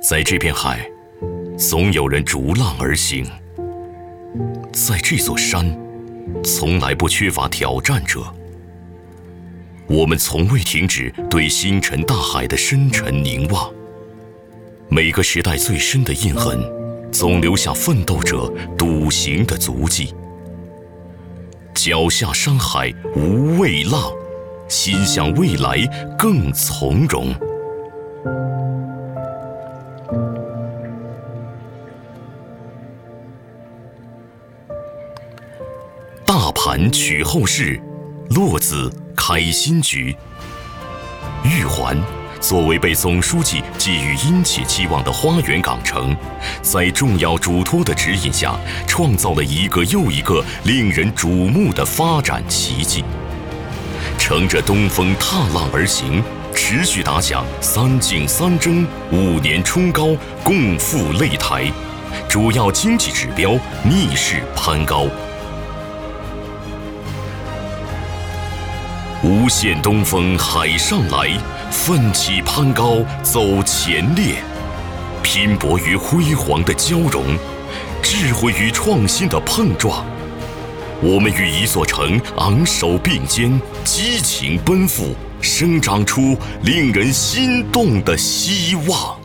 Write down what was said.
在这片海，总有人逐浪而行；在这座山，从来不缺乏挑战者。我们从未停止对星辰大海的深沉凝望。每个时代最深的印痕，总留下奋斗者笃行的足迹。脚下山海无畏浪，心向未来更从容。大盘取后事，落子开新局。玉环作为被总书记寄予殷切期望的花园港城，在重要嘱托的指引下，创造了一个又一个令人瞩目的发展奇迹。乘着东风踏浪而行，持续打响3进3征5年冲高共赴擂台，主要经济指标逆势攀高。无限东风海上来，奋起攀高走前列，拼搏与辉煌的交融，智慧与创新的碰撞。我们与一座城昂首并肩，激情奔赴，生长出令人心动的希望。